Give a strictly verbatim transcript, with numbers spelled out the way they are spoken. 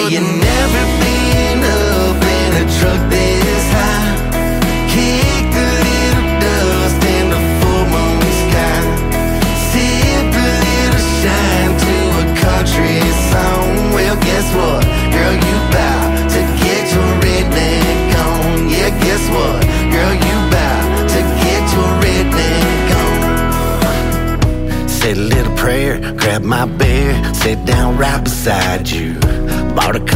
Say you never been up in a truck this high. Kick a little dust in the full moon sky. Sip a little shine to a country song. Well, guess what? Girl, you bout to get your redneck on. Yeah, guess what? Girl, you bout to get your redneck on. Said a little prayer, grabbed my beer, sat down right beside you. Bought a